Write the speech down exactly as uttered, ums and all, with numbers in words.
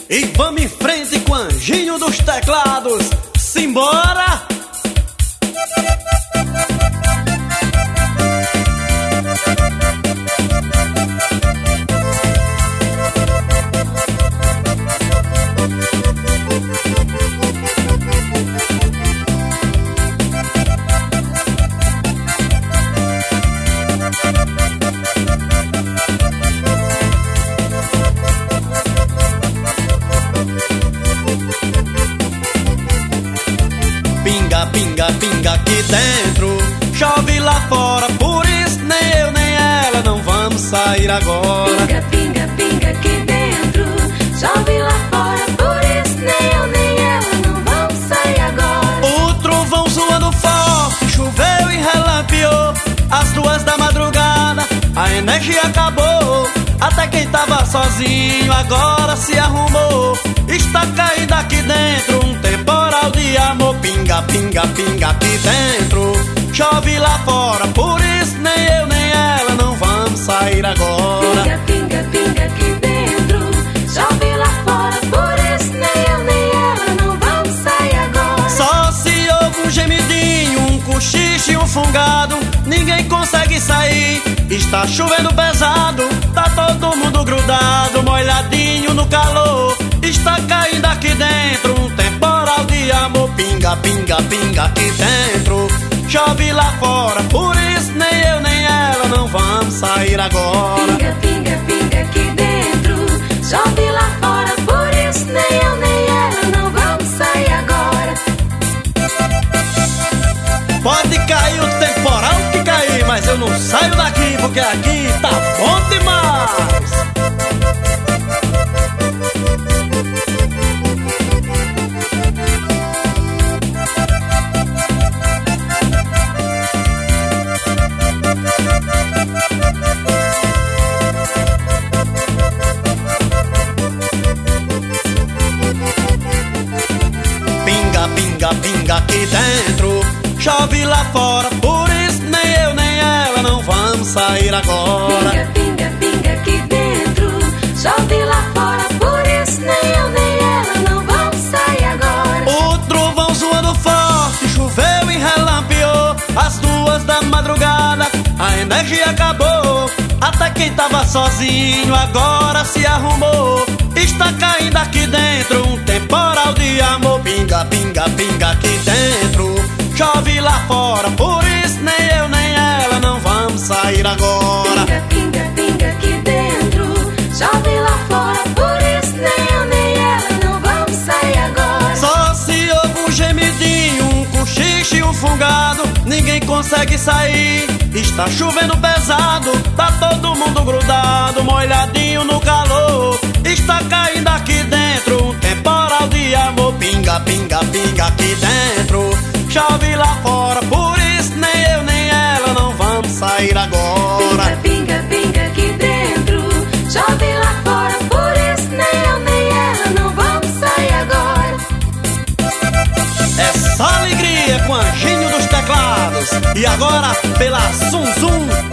E vamos em frente com Anjinho dos Teclados. Simbora! Pinga, pinga, pinga aqui dentro, chove lá fora, por isso nem eu nem ela não vamos sair agora. Pinga, pinga, pinga aqui dentro, chove lá fora, por isso nem eu nem ela não vamos sair agora. O trovão zoando forte, choveu e relampeou, às duas da madrugada a energia acabou. Até quem tava sozinho agora se arrumou. Está caindo aqui dentro um temporal de amor. Pinga, pinga, pinga aqui dentro, chove lá fora, por isso nem eu nem ela não vamos sair agora. Pinga, pinga, pinga aqui dentro, chove lá fora, por isso nem eu nem ela não vamos sair agora. Só se ouve um gemidinho, um cochicho e um fungado, ninguém consegue sair. Está chovendo pesado, tá todo mundo grudado, molhadinho no calor. Está caindo aqui dentro um temporal de amor. Pinga, pinga, pinga aqui dentro, chove lá fora, por isso nem eu nem ela não vamos sair agora. Pinga, pinga, pinga aqui dentro, chove lá fora, por isso nem eu nem ela não vamos sair agora. Pode cair o temporal que cair, mas eu não saio daqui, porque aqui tá bom demais. Pinga, pinga, pinga aqui dentro, chove lá fora, por isso nem eu nem ela não vamos sair agora. Pinga, pinga, pinga aqui dentro, chove lá fora, por isso nem eu nem ela não vamos sair agora. O trovão zoando forte, choveu e relampeou, às duas da madrugada a energia acabou. Até quem tava sozinho agora se arrumou. Está caindo aqui dentro um temporal de amor. Pinga, pinga, pinga aqui dentro, chove lá fora, por isso nem eu nem ela não vamos sair agora. Pinga, pinga, pinga aqui dentro, chove lá fora, por isso nem eu nem ela não vamos sair agora. Só se ouve um gemidinho, um cochicho e um fungado, ninguém consegue sair. Está chovendo pesado, tá todo mundo grudado, molhadinho no calor. Está caindo aqui dentro um temporal de amor. Pinga, pinga, pinga aqui dentro, chove lá fora, por isso nem eu nem ela não vamos sair agora. Pinga, pinga, pinga aqui dentro, chove lá fora, por isso nem eu nem ela não vamos sair agora. É só alegria com Anjinho dos Teclados. E agora pela Zum Zum